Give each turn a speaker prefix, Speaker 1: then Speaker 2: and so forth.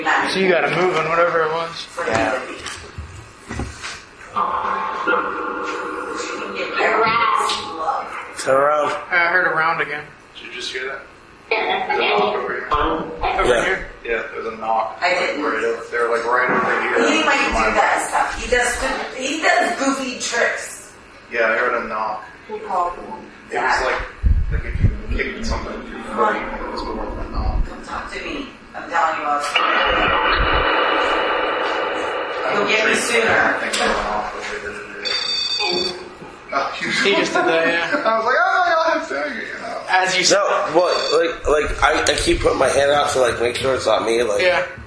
Speaker 1: So you got to move on whatever it was.
Speaker 2: Yeah. Turn around.
Speaker 1: I heard a round again.
Speaker 3: Did you just hear that? There's a knock over here.
Speaker 1: Over
Speaker 2: Yeah.
Speaker 1: here.
Speaker 3: Yeah, there's a knock.
Speaker 4: I didn't.
Speaker 3: Right over, they're like right over here.
Speaker 4: He might do that stuff. He does goofy tricks.
Speaker 3: Yeah, I heard a knock.
Speaker 4: Who called him?
Speaker 3: It was like if you kicked something too far, it was more than a knock.
Speaker 4: Come talk to me. I'm telling you what's You'll get me sooner.
Speaker 3: I think I went off the way that it did. No,
Speaker 1: He just did that, yeah.
Speaker 3: I was like, oh, I'm doing it, you know.
Speaker 1: As you said.
Speaker 2: No, what? Like I keep putting my hand out to like make sure it's not me. Like,
Speaker 1: Yeah.